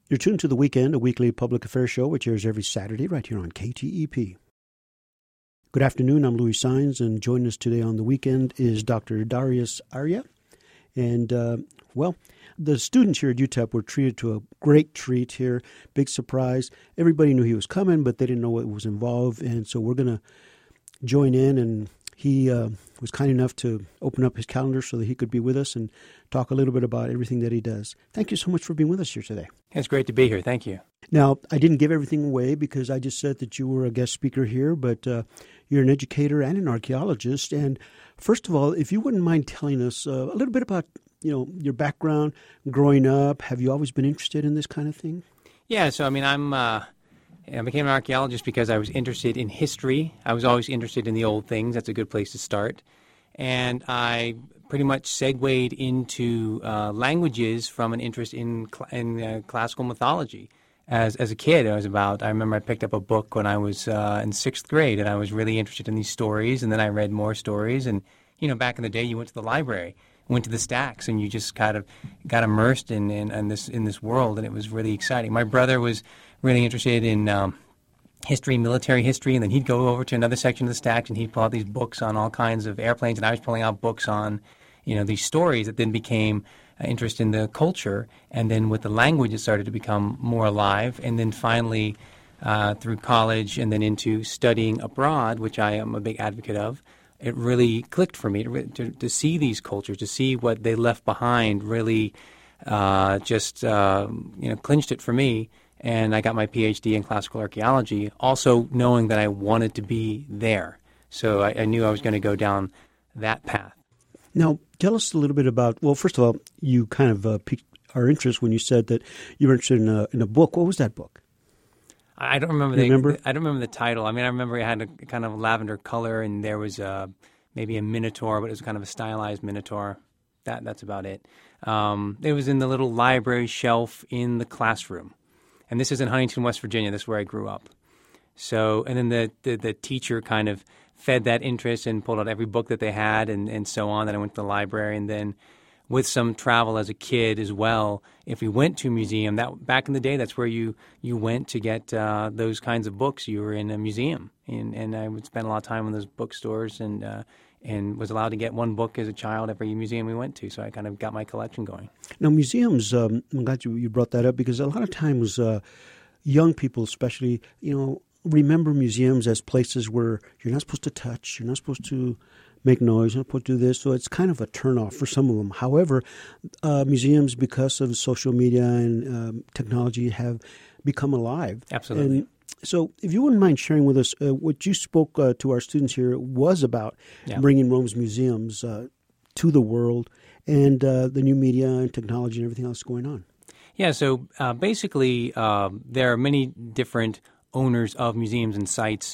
You're tuned to The Weekend, a weekly public affairs show which airs every Saturday right here on KTEP. Good afternoon, I'm Louis Saenz, and joining us today on The Weekend is Dr. Darius Arya. And, the students here at UTEP were treated to a great treat here, big surprise. Everybody knew he was coming, but they didn't know what was involved, and so we're going to join in, and he was kind enough to open up his calendar so that he could be with us and talk a little bit about everything that he does. Thank you so much for being with us here today. It's great to be here. Thank you. Now, I didn't give everything away because I just said that you were a guest speaker here, but you're an educator and an archaeologist. And first of all, if you wouldn't mind telling us a little bit about, your background growing up. Have you always been interested in this kind of thing? Yeah, so I became an archaeologist because I was interested in history. I was always interested in the old things. That's a good place to start. And I pretty much segued into languages from an interest in classical mythology. As a kid, I remember I picked up a book when I was in sixth grade, and I was really interested in these stories, and then I read more stories. And, back in the day, you went to the library, went to the stacks, and you just kind of got immersed in this world, and it was really exciting. My brother was really interested in history, military history, and then he'd go over to another section of the stacks, and he'd pull out these books on all kinds of airplanes, and I was pulling out books on, these stories that then became interest in the culture, and then with the language it started to become more alive, and then finally through college and then into studying abroad, which I am a big advocate of, it really clicked for me to see these cultures, to see what they left behind, really clinched it for me. And I got my PhD in classical archaeology, also knowing that I wanted to be there. So I knew I was going to go down that path. Now, tell us a little bit about, well, first of all, you kind of piqued our interest when you said that you were interested in a book. What was that book? I don't remember. I don't remember the title. I mean, I remember it had a kind of lavender color, and there was maybe a minotaur, but it was kind of a stylized minotaur. That's about it. It was in the little library shelf in the classroom, and this is in Huntington, West Virginia. This is where I grew up. So, and then the teacher kind of fed that interest and pulled out every book that they had, and so on. Then I went to the library, and then with some travel as a kid as well, if we went to a museum, that back in the day, that's where you went to get those kinds of books. You were in a museum, and I would spend a lot of time in those bookstores, and was allowed to get one book as a child every museum we went to. So I kind of got my collection going. Now, museums, I'm glad you brought that up, because a lot of times young people especially, remember museums as places where you're not supposed to touch, you're not supposed to make noise, you're not supposed to do this. So it's kind of a turnoff for some of them. However, museums, because of social media and technology, have become alive. Absolutely. And so if you wouldn't mind sharing with us what you spoke to our students here was about bringing Rome's museums to the world and the new media and technology and everything else going on. Yeah, so basically there are many different owners of museums and sites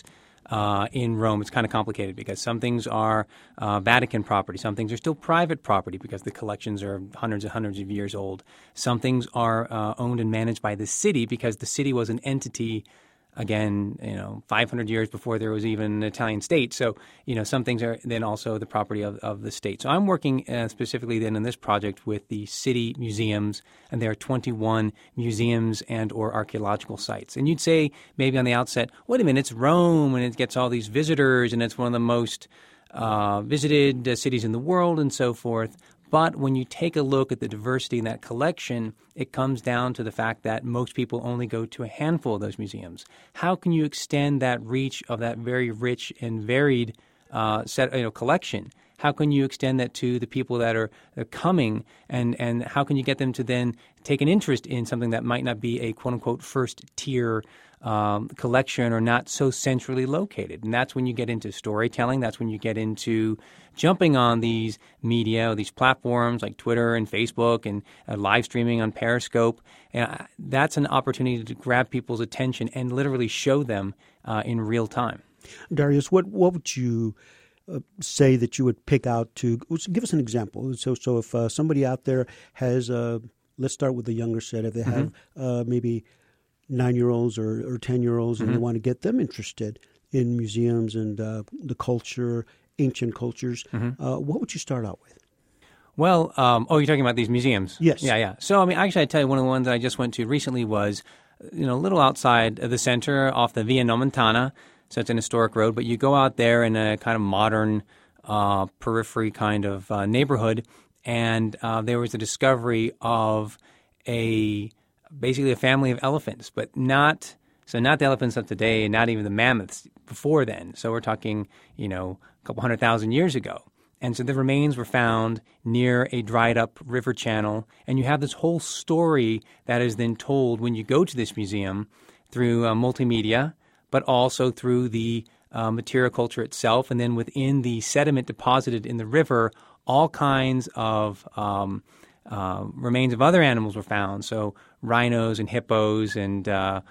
in Rome. It's kind of complicated because some things are Vatican property. Some things are still private property because the collections are hundreds and hundreds of years old. Some things are owned and managed by the city because the city was an entity, again, 500 years before there was even an Italian state. So, some things are then also the property of the state. So I'm working specifically then in this project with the city museums, and there are 21 museums and or archaeological sites. And you'd say maybe on the outset, wait a minute, it's Rome, and it gets all these visitors, and it's one of the most visited cities in the world and so forth. But when you take a look at the diversity in that collection, it comes down to the fact that most people only go to a handful of those museums. How can you extend that reach of that very rich and varied collection? How can you extend that to the people that are coming, and how can you get them to then take an interest in something that might not be a quote-unquote first-tier collection or not so centrally located? And that's when you get into storytelling. That's when you get into jumping on these media, these platforms like Twitter and Facebook and live streaming on Periscope. And that's an opportunity to grab people's attention and literally show them in real time. Darius, what would you say that you would pick out to give us an example? So if somebody out there has, let's start with the younger set, if they have maybe 9-year-olds or 10-year-olds and they want to get them interested in museums and the culture, ancient cultures, what would you start out with? Well, you're talking about these museums? Yes. Yeah. So, I mean, actually, I tell you, one of the ones that I just went to recently was, a little outside of the center off the Via Nomentana. So it's an historic road, but you go out there in a kind of modern periphery kind of neighborhood, and there was a discovery of basically a family of elephants, but not the elephants of today, not even the mammoths before then. So we're talking, a couple 100,000 years ago. And so the remains were found near a dried-up river channel, and you have this whole story that is then told when you go to this museum through multimedia, but also through the material culture itself, and then within the sediment deposited in the river, all kinds of remains of other animals were found. So rhinos and hippos and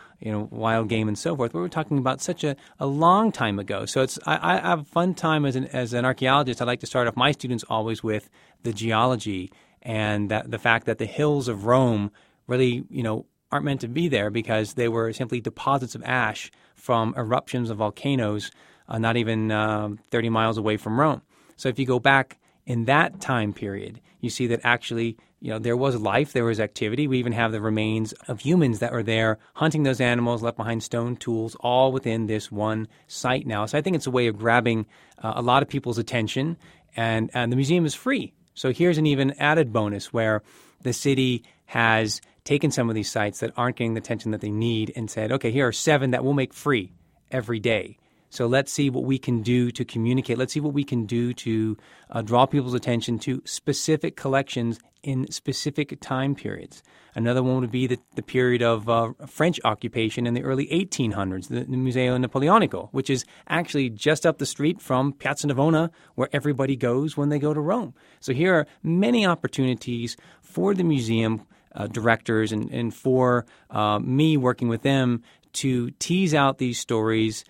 wild game and so forth. We were talking about such a long time ago. So I have a fun time as an archaeologist. I like to start off my students always with the geology and the fact that the hills of Rome really aren't meant to be there because they were simply deposits of ash from eruptions of volcanoes, not even 30 miles away from Rome. So if you go back in that time period, you see that actually, there was life, there was activity. We even have the remains of humans that were there hunting those animals, left behind stone tools, all within this one site now. So I think it's a way of grabbing a lot of people's attention, and the museum is free. So here's an even added bonus where the city has taken some of these sites that aren't getting the attention that they need and said, okay, here are 7 that we'll make free every day. So let's see what we can do to communicate. Let's see what we can do to draw people's attention to specific collections in specific time periods. Another one would be the period of French occupation in the early 1800s, the Museo Napoleonico, which is actually just up the street from Piazza Navona, where everybody goes when they go to Rome. So here are many opportunities for the museum directors and for me working with them to tease out these stories,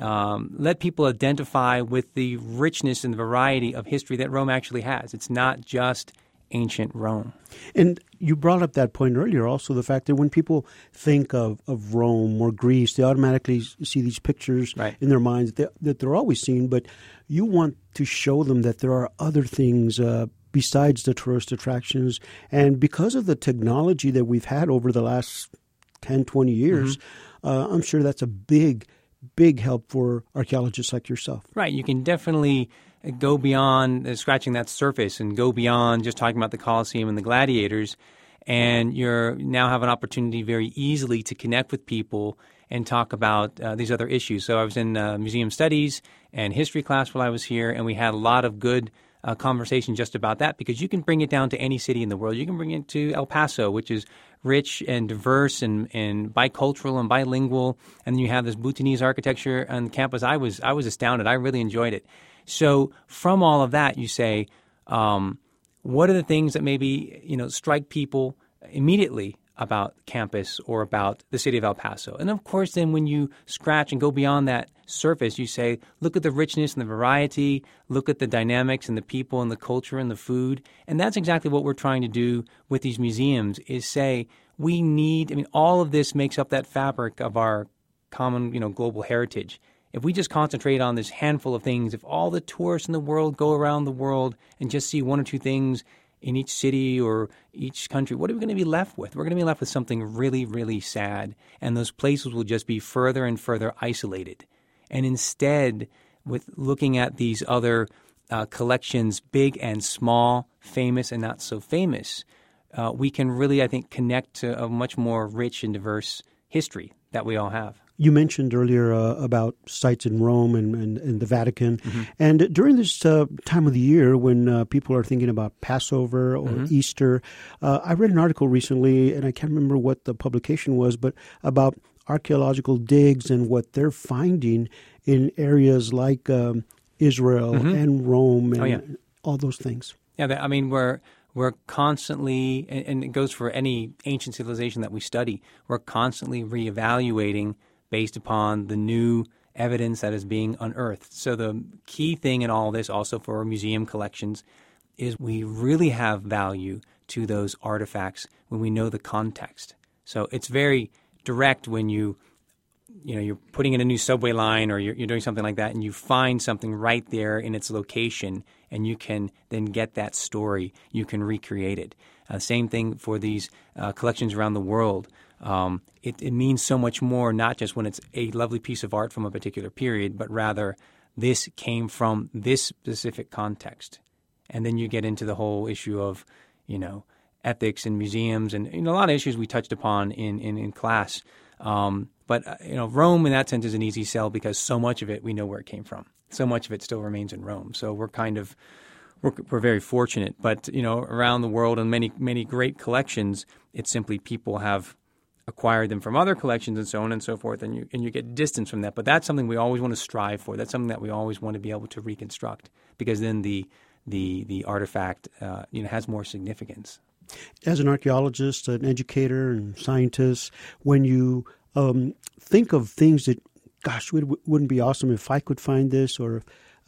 let people identify with the richness and the variety of history that Rome actually has. It's not just ancient Rome. And you brought up that point earlier, also the fact that when people think of Rome or Greece, they automatically see these pictures in their minds that they're always seeing, but you want to show them that there are other things besides the tourist attractions. And because of the technology that we've had over the last 10, 20 years, I'm sure that's a big help for archaeologists like yourself. Right. You can definitely go beyond scratching that surface and go beyond just talking about the Colosseum and the gladiators. And you now have an opportunity very easily to connect with people and talk about these other issues. So I was in museum studies and history class while I was here, and we had a lot of good conversation just about that, because you can bring it down to any city in the world. You can bring it to El Paso, which is rich and diverse and bicultural and bilingual, and then you have this Bhutanese architecture on campus. I was astounded. I really enjoyed it. So from all of that, you say, what are the things that maybe strike people immediately about campus or about the city of El Paso? And of course, then when you scratch and go beyond that surface, you say, look at the richness and the variety, look at the dynamics and the people and the culture and the food. And that's exactly what we're trying to do with these museums, is say all of this makes up that fabric of our common, global heritage. If we just concentrate on this handful of things, if all the tourists in the world go around the world and just see 1 or 2 things in each city or each country, what are we going to be left with? We're going to be left with something really, really sad, and those places will just be further and further isolated. And instead, with looking at these other collections, big and small, famous and not so famous, we can really, I think, connect to a much more rich and diverse history that we all have. You mentioned earlier about sites in Rome and the Vatican. And during this time of the year when people are thinking about Passover or Easter, I read an article recently, and I can't remember what the publication was, but about archaeological digs and what they're finding in areas like Israel and Rome and all those things. Yeah, we're constantly, and it goes for any ancient civilization that we study, we're constantly reevaluating based upon the new evidence that is being unearthed. So the key thing in all this, also for our museum collections, is we really have value to those artifacts when we know the context. So it's very direct when you're putting in a new subway line or you're doing something like that, and you find something right there in its location, and you can then get that story. You can recreate it. Same thing for these collections around the world. It means so much more, not just when it's a lovely piece of art from a particular period, but rather this came from this specific context. And then you get into the whole issue of, ethics and museums and a lot of issues we touched upon in class. But Rome in that sense is an easy sell because so much of it we know where it came from. So much of it still remains in Rome. So we're very fortunate. But around the world in many great collections, it's simply people have acquired them from other collections and so on and so forth, and you get distance from that. But that's something we always want to strive for. That's something that we always want to be able to reconstruct because then the artifact has more significance. As an archaeologist, an educator, and scientist, when you think of things that, gosh, wouldn't be awesome if I could find this or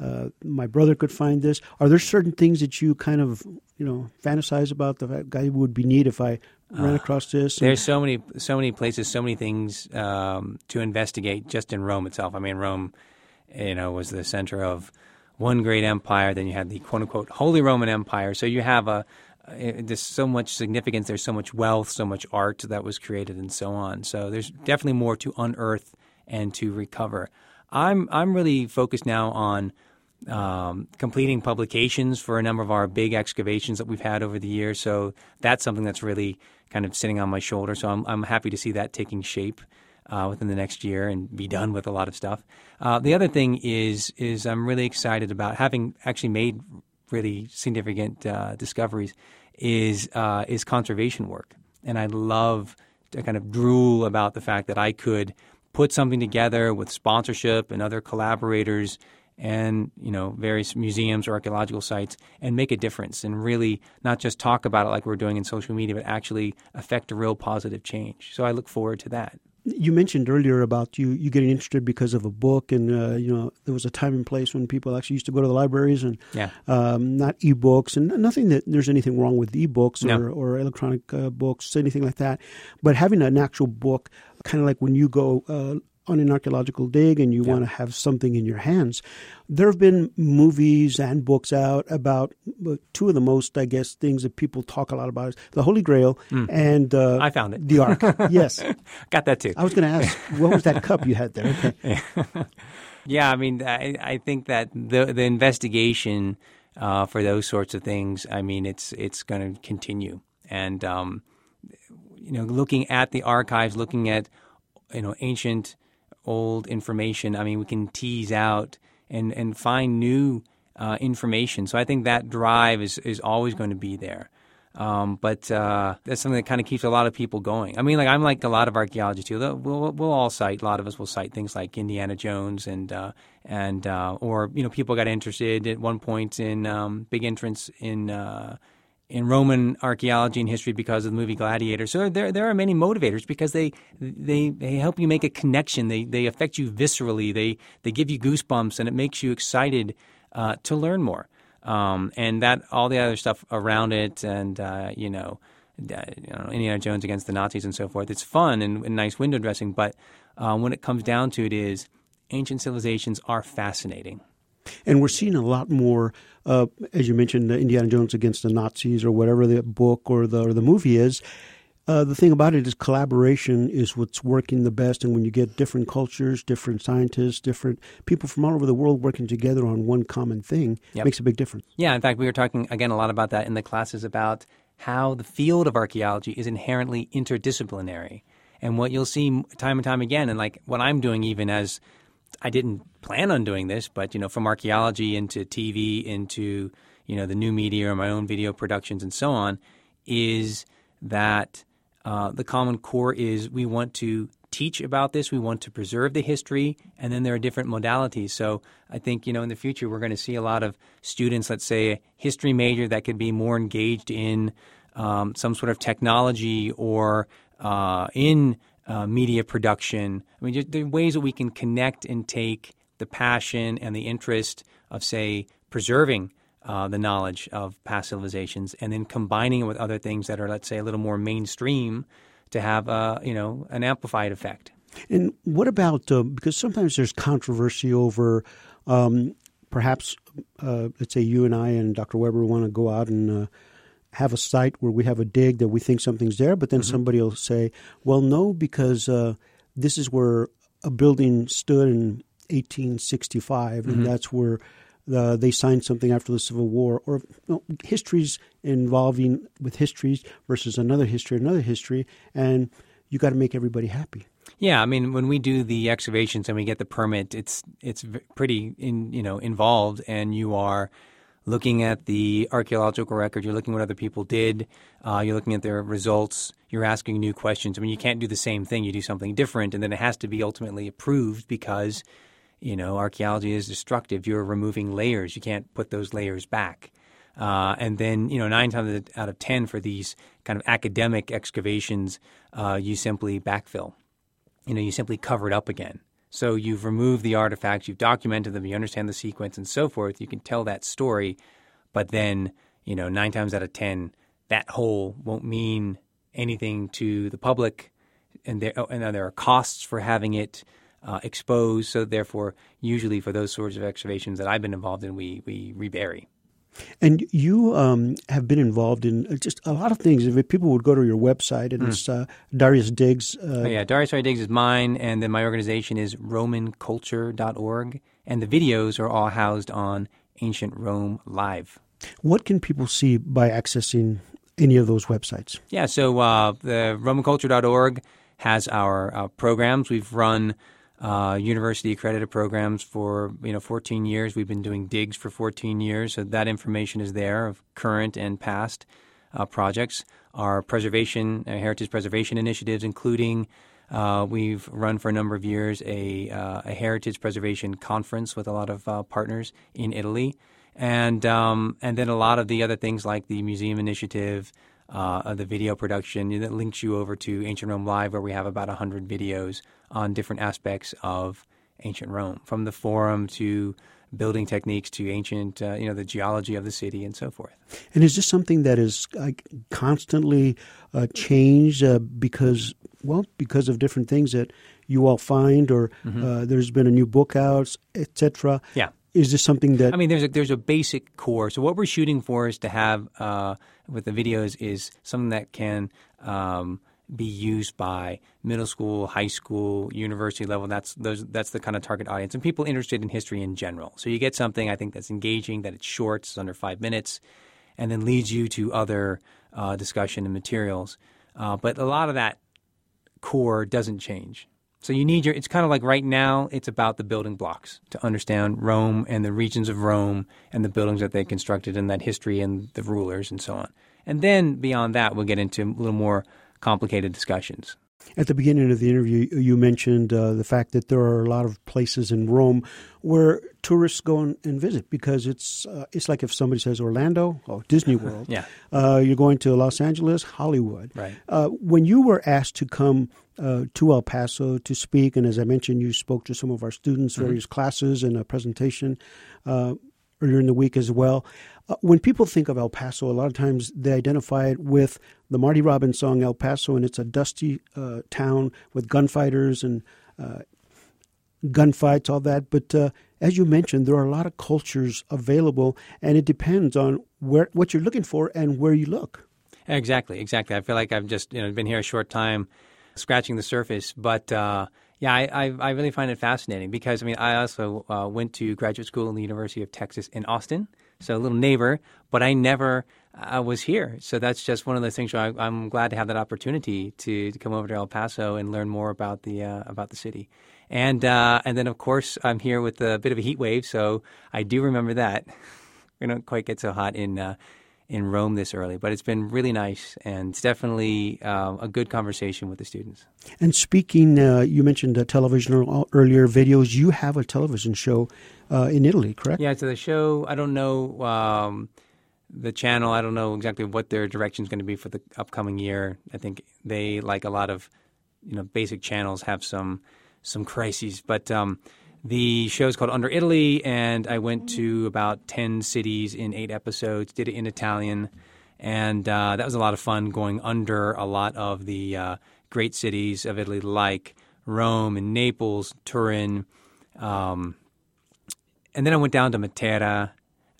my brother could find this, are there certain things that you kind of, fantasize about? The guy would be neat if I ran across this. There's so many places, so many things to investigate just in Rome itself. I mean, Rome, was the center of one great empire. Then you had the quote-unquote Holy Roman Empire. So you have there's so much significance. There's so much wealth, so much art that was created and so on. So there's definitely more to unearth and to recover. I'm really focused now on completing publications for a number of our big excavations that we've had over the years. So that's something that's really kind of sitting on my shoulder. So I'm happy to see that taking shape within the next year and be done with a lot of stuff. The other thing is I'm really excited about having actually made really significant discoveries is conservation work. And I love to kind of drool about the fact that I could put something together with sponsorship and other collaborators and, various museums or archaeological sites and make a difference and really not just talk about it like we're doing in social media, but actually affect a real positive change. So I look forward to that. You mentioned earlier about you getting interested because of a book, and there was a time and place when people actually used to go to the libraries and not e-books, and nothing that there's anything wrong with e-books or electronic books, anything like that. But having an actual book, kind of like when you go on an archaeological dig and you want to have something in your hands. There have been movies and books out about two of the most, I guess, things that people talk a lot about is the Holy Grail and I found it. The Ark. Yes. Got that too. I was going to ask, what was that cup you had there? Okay. Yeah, I mean, I think that the investigation for those sorts of things, I mean, it's going to continue. And, looking at the archives, looking at, ancient old information, I mean, we can tease out and find new information. So I think that drive is always going to be there. But that's something that kind of keeps a lot of people going. I mean, I'm like a lot of archaeology too. We'll all cite, a lot of us will cite things like Indiana Jones or people got interested at one point in big entrance in Roman archaeology and history because of the movie Gladiator. So there are many motivators because they help you make a connection. They affect you viscerally. They give you goosebumps, and it makes you excited to learn more. And that all the other stuff around it, and Indiana Jones against the Nazis and so forth. It's fun and nice window dressing, but when it comes down to it, is ancient civilizations are fascinating. And we're seeing a lot more, as you mentioned, Indiana Jones against the Nazis or whatever the book or the movie is. The thing about it is collaboration is what's working the best. And when you get different cultures, different scientists, different people from all over the world working together on one common thing, it makes a big difference. Yeah, in fact, we were talking, again, a lot about that in the classes about how the field of archaeology is inherently interdisciplinary. And what you'll see time and time again, and like what I'm doing even as I didn't plan on doing this, but, from archaeology into TV, into, the new media or my own video productions and so on, is that the common core is we want to teach about this, we want to preserve the history, and then there are different modalities. So I think, in the future we're going to see a lot of students, let's say a history major that could be more engaged in some sort of technology or in media production. I mean, there are ways that we can connect and take the passion and the interest of, say, preserving the knowledge of past civilizations and then combining it with other things that are, let's say, a little more mainstream to have, an amplified effect. And what about, because sometimes there's controversy over perhaps let's say you and I and Dr. Weber want to go out and have a site where we have a dig that we think something's there, but then somebody will say, well, no, because this is where a building stood in 1865, and that's where they signed something after the Civil War, or histories involving with histories versus another history, and you got to make everybody happy. Yeah, I mean, when we do the excavations and we get the permit, it's pretty involved, and you are looking at the archaeological record, you're looking at what other people did, you're looking at their results, you're asking new questions. I mean, you can't do the same thing. You do something different, and then it has to be ultimately approved because, archaeology is destructive. You're removing layers. You can't put those layers back. And then, 9 times out of 10 for these kind of academic excavations, you simply backfill. You simply cover it up again. So you've removed the artifacts, you've documented them, you understand the sequence and so forth. You can tell that story, but then, 9 times out of 10, that hole won't mean anything to the public, and there are costs for having it exposed. So therefore, usually for those sorts of excavations that I've been involved in, we rebury. And you have been involved in just a lot of things. If people would go to your website, and it's Darius Diggs. Darius Diggs is mine, and then my organization is RomanCulture.org, and the videos are all housed on Ancient Rome Live. What can people see by accessing any of those websites? Yeah, so the RomanCulture.org has our programs. We've run university accredited programs for 14 years. We've been doing digs for 14 years, so that information is there of current and past projects. Our heritage preservation initiatives, including we've run for a number of years a heritage preservation conference with a lot of partners in Italy, and then a lot of the other things like the museum initiative. The video production that links you over to Ancient Rome Live, where we have about 100 videos on different aspects of ancient Rome, from the Forum to building techniques to ancient, the geology of the city and so forth. And is this something that is constantly changed because of different things that you all find, or there's been a new book out, etc.? Yeah. Is this something that... I mean, there's a basic core. So what we're shooting for is to have, with the videos, is something that can be used by middle school, high school, university level. That's the kind of target audience, and people interested in history in general. So you get something, I think, that's engaging, that it's short, it's under 5 minutes, and then leads you to other discussion and materials. But a lot of that core doesn't change. So you need it's kind of like right now, it's about the building blocks to understand Rome and the regions of Rome and the buildings that they constructed and that history and the rulers and so on. And then beyond that, we'll get into a little more complicated discussions. At the beginning of the interview, you mentioned the fact that there are a lot of places in Rome where tourists go and visit, because it's like if somebody says Orlando, Disney World. Yeah. You're going to Los Angeles, Hollywood. Right. When you were asked to come to El Paso to speak, and as I mentioned, you spoke to some of our students, various classes and a presentation earlier in the week as well. When people think of El Paso, a lot of times they identify it with the Marty Robbins song El Paso, and it's a dusty town with gunfighters and gunfights, all that. But as you mentioned, there are a lot of cultures available, and it depends on what you're looking for and where you look. Exactly. I feel like I've just been here a short time, scratching the surface, but I really find it fascinating because, I also went to graduate school in the University of Texas in Austin, so a little neighbor, but I never was here. So that's just one of those things where I'm glad to have that opportunity to come over to El Paso and learn more about the city. And then, of course, I'm here with a bit of a heat wave, so I do remember that. We don't quite get so hot in Rome this early, but it's been really nice, and it's definitely a good conversation with the students. And speaking, you mentioned television earlier, videos. You have a television show in Italy, correct? Yeah, so the show, I don't know the channel. I don't know exactly what their direction is going to be for the upcoming year. I think they, like a lot of basic channels, have some crises, but the show is called Under Italy, and I went to about 10 cities in 8 episodes, did it in Italian, and that was a lot of fun, going under a lot of the great cities of Italy like Rome and Naples, Turin, and then I went down to Matera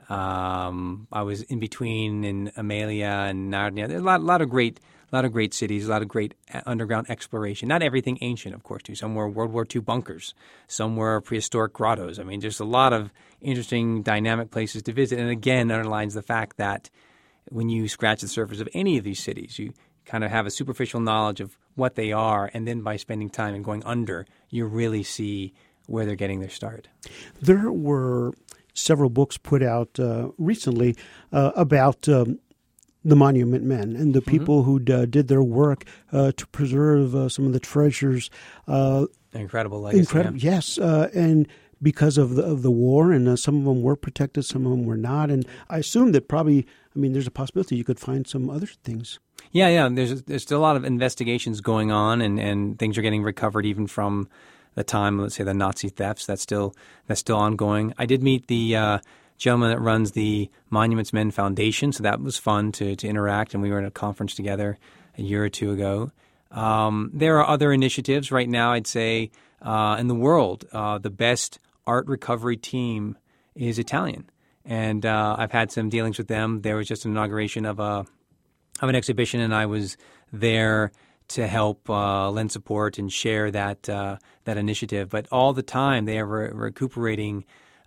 I was in between in Amelia and Narnia. There's a lot of great cities, a lot of great underground exploration. Not everything ancient, of course, too. Some were World War II bunkers. Some were prehistoric grottos. I mean, there's a lot of interesting, dynamic places to visit. And again, underlines the fact that when you scratch the surface of any of these cities, you kind of have a superficial knowledge of what they are. And then by spending time and going under, you really see where they're getting their start. There were several books put out recently about the Monument Men and the people who did their work to preserve some of the treasures. Incredible legacy. Yes, and because of the war, and some of them were protected, some of them were not. And I assume that probably, there's a possibility you could find some other things. Yeah. There's still a lot of investigations going on, and things are getting recovered even from the time, let's say, the Nazi thefts. That's still ongoing. I did meet the gentleman that runs the Monuments Men Foundation, so that was fun to interact, and we were at a conference together a year or two ago. There are other initiatives right now, I'd say, in the world. The best art recovery team is Italian, and I've had some dealings with them. There was just an inauguration of an exhibition, and I was there to help lend support and share that initiative. But all the time they are recuperating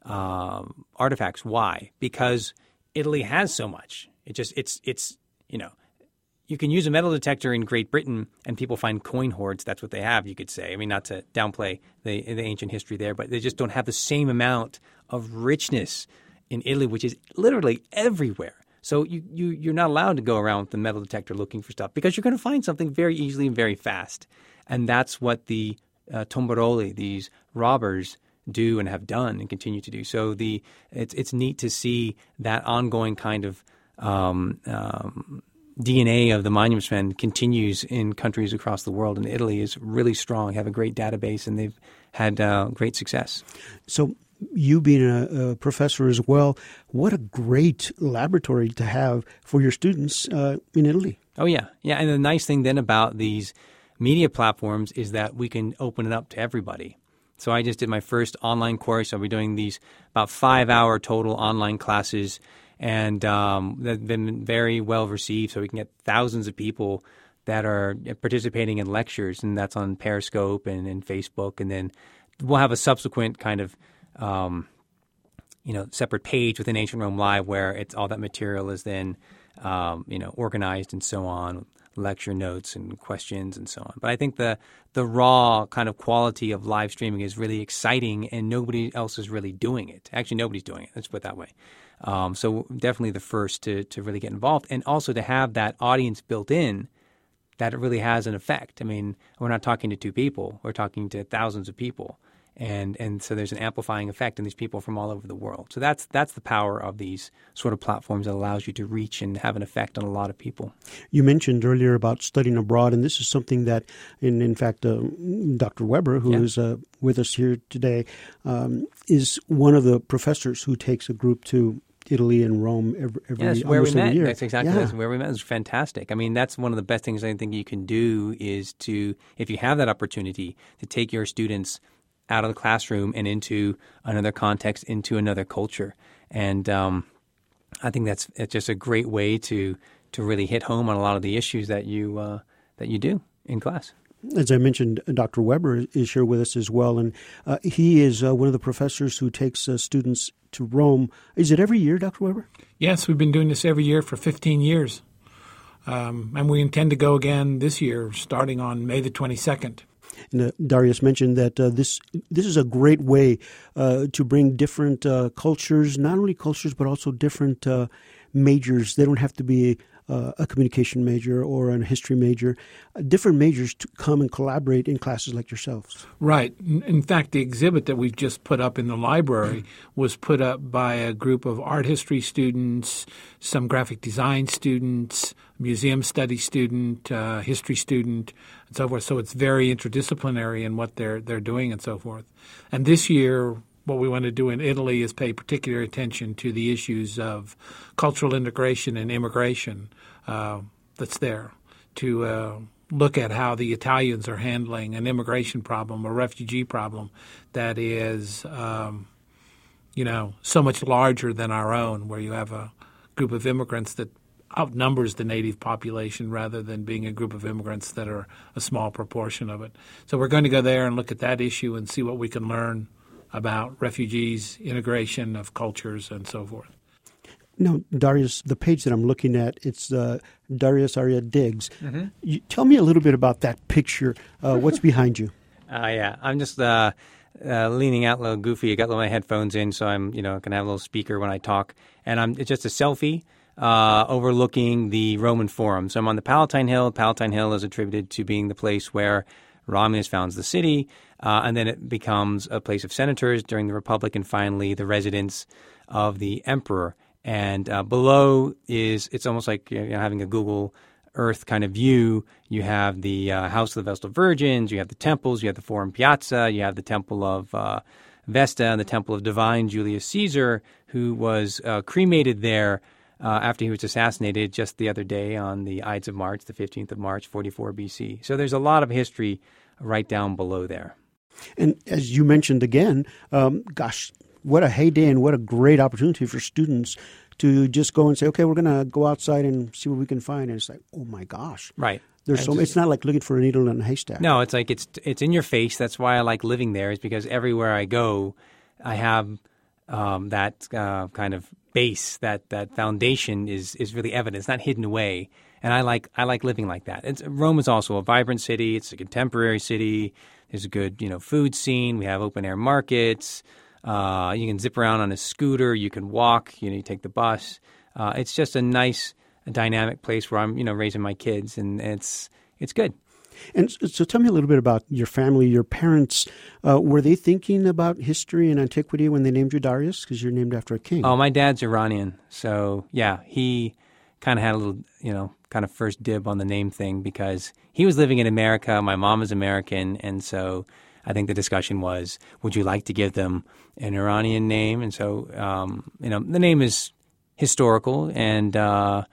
artifacts. Why? Because Italy has so much. It's you can use a metal detector in Great Britain and people find coin hoards. That's what they have, you could say. Not to downplay the ancient history there, but they just don't have the same amount of richness in Italy, which is literally everywhere. So you're not allowed to go around with the metal detector looking for stuff because you're going to find something very easily and very fast. And that's what the tombaroli, these robbers, do and have done and continue to do. So it's neat to see that ongoing kind of DNA of the Monuments Men continues in countries across the world. And Italy is really strong, have a great database, and they've had great success. So you being a professor as well, what a great laboratory to have for your students in Italy. Oh, yeah. Yeah, and the nice thing then about these media platforms is that we can open it up to everybody. So I just did my first online course. I'll be doing these about 5-hour total online classes, and they've been very well received. So we can get thousands of people that are participating in lectures, and that's on Periscope and Facebook. And then we'll have a subsequent kind of separate page within Ancient Rome Live where it's all that material is then organized and so on, lecture notes and questions and so on. But I think the raw kind of quality of live streaming is really exciting, and nobody else is really doing it. Actually, nobody's doing it. Let's put it that way. So definitely the first to really get involved, and also to have that audience built in that it really has an effect. We're not talking to two people. We're talking to thousands of people. And so there's an amplifying effect in these people from all over the world. So that's the power of these sort of platforms that allows you to reach and have an effect on a lot of people. You mentioned earlier about studying abroad, and this is something that, in fact, Dr. Weber, who is with us here today, is one of the professors who takes a group to Italy and Rome every where we met. Year. That's exactly that's where we met. It's fantastic. That's one of the best things I think you can do is to, if you have that opportunity, to take your students out of the classroom and into another context, into another culture. And I think it's just a great way to really hit home on a lot of the issues that you do in class. As I mentioned, Dr. Weber is here with us as well, and he is one of the professors who takes students to Rome. Is it every year, Dr. Weber? Yes, we've been doing this every year for 15 years. And we intend to go again this year, starting on May the 22nd. And Darius mentioned that this is a great way to bring different cultures, not only cultures, but also different majors. They don't have to be a communication major or a history major, different majors to come and collaborate in classes like yourselves. Right. In fact, the exhibit that we've just put up in the library was put up by a group of art history students, some graphic design students, museum study student, history student, and so forth. So it's very interdisciplinary in what they're doing and so forth. And this year, what we want to do in Italy is pay particular attention to the issues of cultural integration and immigration that's there, to look at how the Italians are handling an immigration problem, a refugee problem that is so much larger than our own, where you have a group of immigrants that outnumbers the native population rather than being a group of immigrants that are a small proportion of it. So we're going to go there and look at that issue and see what we can learn about refugees, integration of cultures, and so forth. Now, Darius, the page that I'm looking at, it's Darius Arya Diggs. Mm-hmm. Tell me a little bit about that picture. What's behind you? Yeah, I'm just leaning out a little goofy. I got my headphones in, so I'm going to have a little speaker when I talk. And it's just a selfie overlooking the Roman Forum. So I'm on the Palatine Hill. Palatine Hill is attributed to being the place where Romulus founds the city, and then it becomes a place of senators during the Republic, and finally the residence of the emperor. And below it's almost like having a Google Earth kind of view. You have the House of the Vestal Virgins, you have the temples, you have the Forum Piazza, you have the Temple of Vesta and the Temple of Divine Julius Caesar, who was cremated there after he was assassinated just the other day on the Ides of March, the 15th of March, 44 BC. So there's a lot of history right down below there. And as you mentioned again, what a heyday and what a great opportunity for students to just go and say, okay, we're going to go outside and see what we can find. And it's like, oh my gosh. Right. It's not like looking for a needle in a haystack. No, it's like it's in your face. That's why I like living there, is because everywhere I go, I have that kind of base, that foundation is really evident. It's not hidden away. And I like living like that. Rome is also a vibrant city. It's a contemporary city. There's a good food scene. We have open air markets. You can zip around on a scooter. You can walk. You take the bus. It's just a nice, dynamic place where I'm raising my kids, and it's good. And so tell me a little bit about your family, your parents. Were they thinking about history and antiquity when they named you Darius? Because you're named after a king. Oh, my dad's Iranian. So, yeah, he kind of had a little, kind of first dib on the name thing because he was living in America. My mom is American. And so I think the discussion was, would you like to give them an Iranian name? And so, the name is historical and I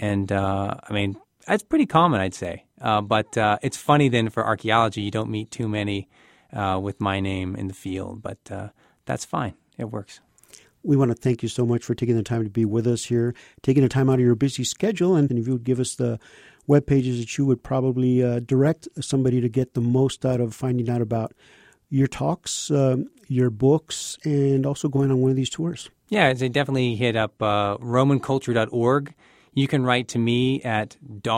mean, it's pretty common, I'd say. But it's funny then for archaeology, you don't meet too many with my name in the field. But that's fine. It works. We want to thank you so much for taking the time to be with us here, taking the time out of your busy schedule. And if you would give us the web pages that you would probably direct somebody to get the most out of finding out about your talks, your books, and also going on one of these tours. Yeah, they definitely hit up romanculture.org. You can write to me at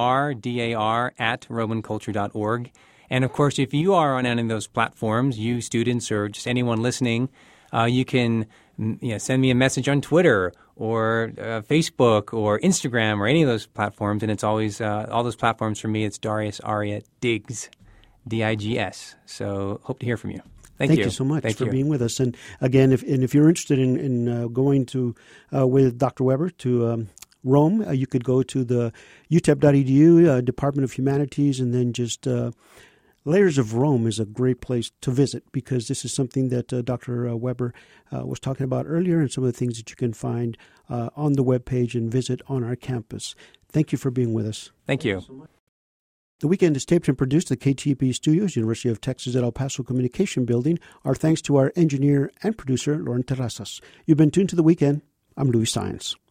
dar, at romanculture.org. And, of course, if you are on any of those platforms, you students or just anyone listening, you can send me a message on Twitter or Facebook or Instagram or any of those platforms. And it's always all those platforms for me. It's Darius Arya Diggs, D-I-G-S. So hope to hear from you. Thank you so much for being with us. And again, if you're interested in going to with Dr. Weber to Rome, you could go to the utep.edu, Department of Humanities, and then just Layers of Rome is a great place to visit because this is something that Dr. Weber was talking about earlier and some of the things that you can find on the webpage and visit on our campus. Thank you for being with us. Thank you. So much. The Weekend is taped and produced at KTEP Studios, University of Texas at El Paso Communication Building. Our thanks to our engineer and producer, Lauren Terrazas. You've been tuned to The Weekend. I'm Louis Science.